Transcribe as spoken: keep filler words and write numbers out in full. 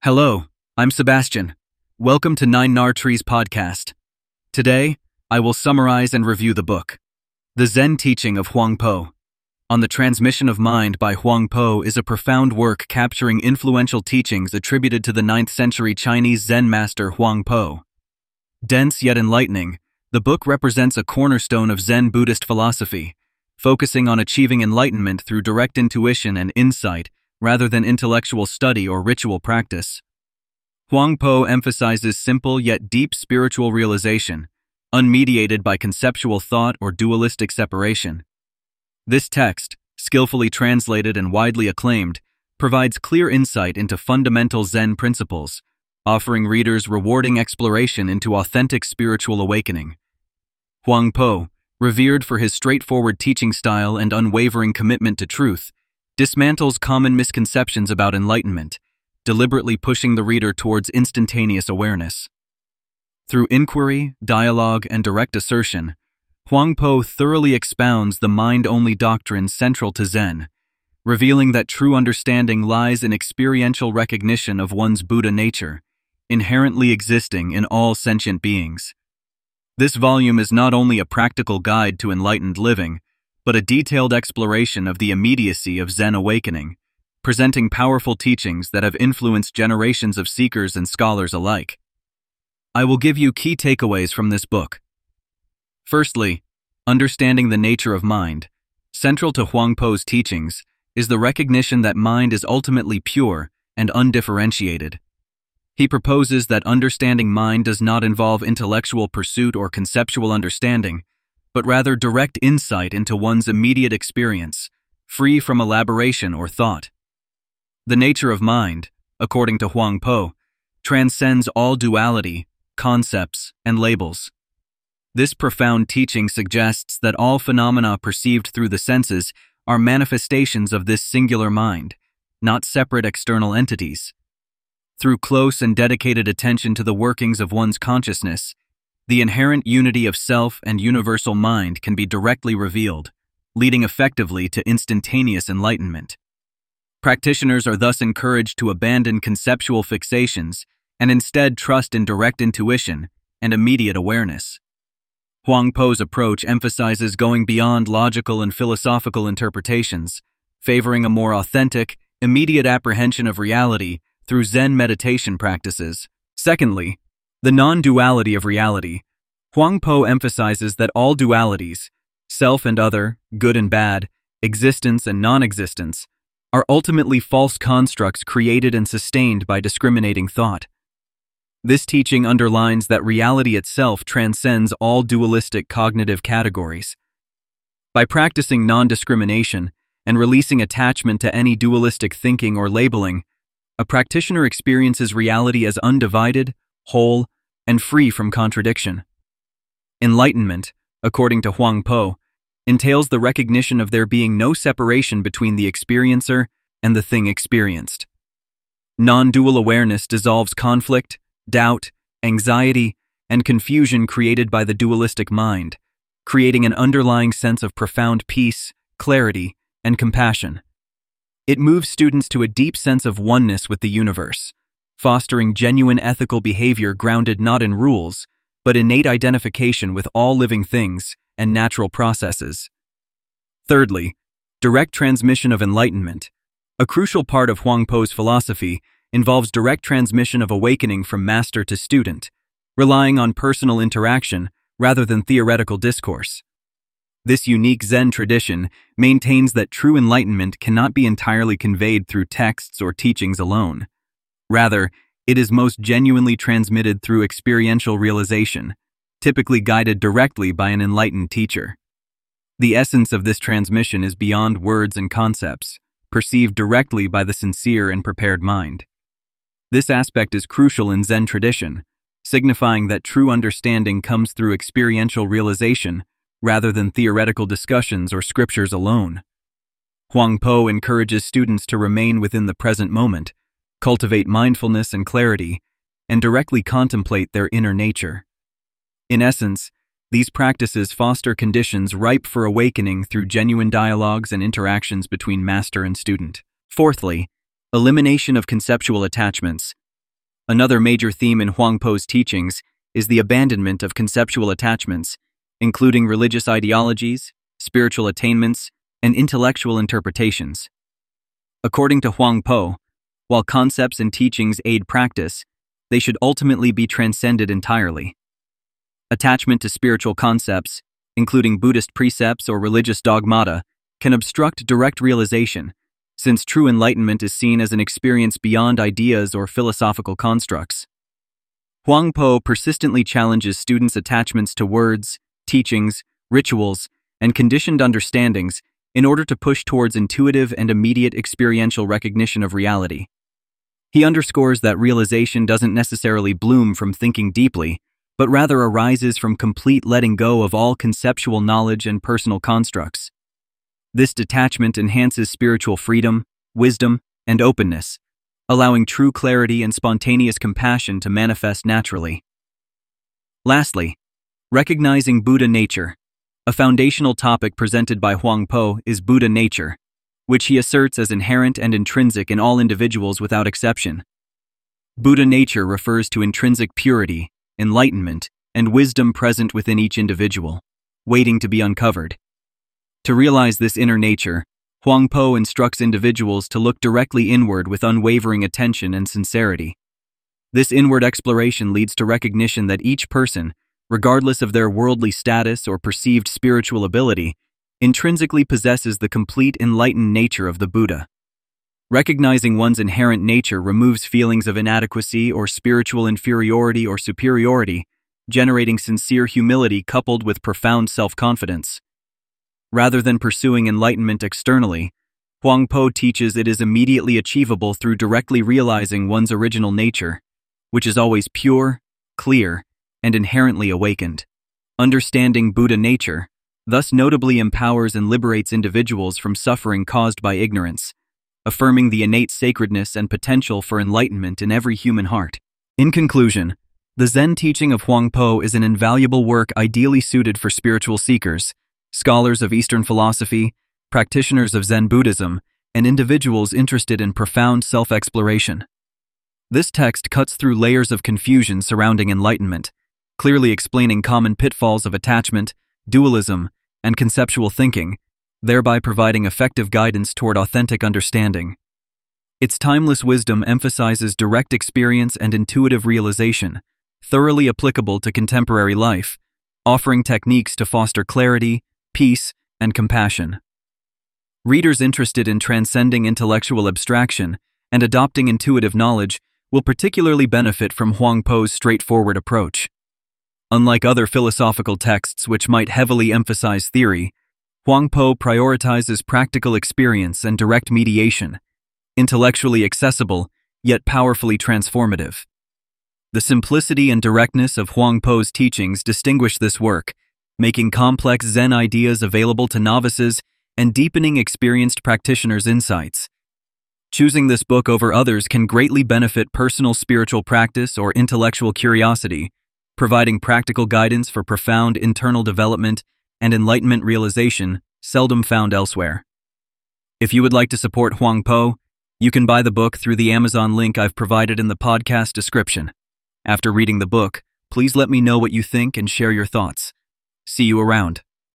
Hello, I'm Sebastian. Welcome to Nine Nar Trees podcast. Today, I will summarize and review the book, The Zen Teaching of Huang Po. On the Transmission of Mind by Huang Po is a profound work capturing influential teachings attributed to the ninth century Chinese Zen master Huang Po. Dense yet enlightening, the book represents a cornerstone of Zen Buddhist philosophy, focusing on achieving enlightenment through direct intuition and insight rather than intellectual study or ritual practice. Huang Po emphasizes simple yet deep spiritual realization, unmediated by conceptual thought or dualistic separation. This text, skillfully translated and widely acclaimed, provides clear insight into fundamental Zen principles, offering readers rewarding exploration into authentic spiritual awakening. Huang Po, revered for his straightforward teaching style and unwavering commitment to truth, dismantles common misconceptions about enlightenment, deliberately pushing the reader towards instantaneous awareness. Through inquiry, dialogue, and direct assertion, Huang Po thoroughly expounds the mind-only doctrine central to Zen, revealing that true understanding lies in experiential recognition of one's Buddha nature, inherently existing in all sentient beings. This volume is not only a practical guide to enlightened living, but a detailed exploration of the immediacy of Zen awakening, presenting powerful teachings that have influenced generations of seekers and scholars alike. I will give you key takeaways from this book. Firstly, understanding the nature of mind. Central to Huang Po's teachings is the recognition that mind is ultimately pure and undifferentiated. He proposes that understanding mind does not involve intellectual pursuit or conceptual understanding, but rather direct insight into one's immediate experience, free from elaboration or thought. The nature of mind, according to Huang Po, transcends all duality, concepts, and labels. This profound teaching suggests that all phenomena perceived through the senses are manifestations of this singular mind, not separate external entities. Through close and dedicated attention to the workings of one's consciousness, the inherent unity of self and universal mind can be directly revealed, leading effectively to instantaneous enlightenment. Practitioners are thus encouraged to abandon conceptual fixations and instead trust in direct intuition and immediate awareness. Huang Po's approach emphasizes going beyond logical and philosophical interpretations, favoring a more authentic, immediate apprehension of reality through Zen meditation practices. Secondly, the non-duality of reality. Huang Po emphasizes that all dualities, self and other, good and bad, existence and non-existence, are ultimately false constructs created and sustained by discriminating thought. This teaching underlines that reality itself transcends all dualistic cognitive categories. By practicing non-discrimination and releasing attachment to any dualistic thinking or labeling, a practitioner experiences reality as undivided, whole, and free from contradiction. Enlightenment, according to Huang Po, entails the recognition of there being no separation between the experiencer and the thing experienced. Non-dual awareness dissolves conflict, doubt, anxiety, and confusion created by the dualistic mind, creating an underlying sense of profound peace, clarity, and compassion. It moves students to a deep sense of oneness with the universe, fostering genuine ethical behavior grounded not in rules, but innate identification with all living things and natural processes. Thirdly, direct transmission of enlightenment. A crucial part of Huang Po's philosophy involves direct transmission of awakening from master to student, relying on personal interaction rather than theoretical discourse. This unique Zen tradition maintains that true enlightenment cannot be entirely conveyed through texts or teachings alone. Rather, it is most genuinely transmitted through experiential realization, typically guided directly by an enlightened teacher. The essence of this transmission is beyond words and concepts, perceived directly by the sincere and prepared mind. This aspect is crucial in Zen tradition, signifying that true understanding comes through experiential realization rather than theoretical discussions or scriptures alone. Huang Po encourages students to remain within the present moment, cultivate mindfulness and clarity, and directly contemplate their inner nature. In essence, these practices foster conditions ripe for awakening through genuine dialogues and interactions between master and student. Fourthly, elimination of conceptual attachments. Another major theme in Huang Po's teachings is the abandonment of conceptual attachments, including religious ideologies, spiritual attainments, and intellectual interpretations. According to Huang Po, while concepts and teachings aid practice, they should ultimately be transcended entirely. Attachment to spiritual concepts, including Buddhist precepts or religious dogmata, can obstruct direct realization, since true enlightenment is seen as an experience beyond ideas or philosophical constructs. Huang Po persistently challenges students' attachments to words, teachings, rituals, and conditioned understandings in order to push towards intuitive and immediate experiential recognition of reality. He underscores that realization doesn't necessarily bloom from thinking deeply, but rather arises from complete letting go of all conceptual knowledge and personal constructs. This detachment enhances spiritual freedom, wisdom, and openness, allowing true clarity and spontaneous compassion to manifest naturally. Lastly, recognizing Buddha nature. A foundational topic presented by Huang Po is Buddha nature, which he asserts as inherent and intrinsic in all individuals without exception. Buddha nature refers to intrinsic purity, enlightenment, and wisdom present within each individual, waiting to be uncovered. To realize this inner nature, Huang Po instructs individuals to look directly inward with unwavering attention and sincerity. This inward exploration leads to recognition that each person, regardless of their worldly status or perceived spiritual ability, intrinsically possesses the complete enlightened nature of the Buddha. Recognizing one's inherent nature removes feelings of inadequacy or spiritual inferiority or superiority, generating sincere humility coupled with profound self-confidence. Rather than pursuing enlightenment externally, Huang Po teaches it is immediately achievable through directly realizing one's original nature, which is always pure, clear, and inherently awakened. Understanding Buddha nature thus notably empowers and liberates individuals from suffering caused by ignorance, affirming the innate sacredness and potential for enlightenment in every human heart. In conclusion, the Zen teaching of Huang Po is an invaluable work ideally suited for spiritual seekers, scholars of Eastern philosophy, practitioners of Zen Buddhism, and individuals interested in profound self-exploration. This text cuts through layers of confusion surrounding enlightenment, clearly explaining common pitfalls of attachment, dualism, and conceptual thinking, thereby providing effective guidance toward authentic understanding. Its timeless wisdom emphasizes direct experience and intuitive realization, thoroughly applicable to contemporary life, offering techniques to foster clarity, peace, and compassion. Readers interested in transcending intellectual abstraction and adopting intuitive knowledge will particularly benefit from Huang Po's straightforward approach. Unlike other philosophical texts which might heavily emphasize theory, Huang Po prioritizes practical experience and direct mediation, intellectually accessible, yet powerfully transformative. The simplicity and directness of Huang Po's teachings distinguish this work, making complex Zen ideas available to novices and deepening experienced practitioners' insights. Choosing this book over others can greatly benefit personal spiritual practice or intellectual curiosity, providing practical guidance for profound internal development and enlightenment realization seldom found elsewhere. If you would like to support Huang Po, you can buy the book through the Amazon link I've provided in the podcast description. After reading the book, please let me know what you think and share your thoughts. See you around.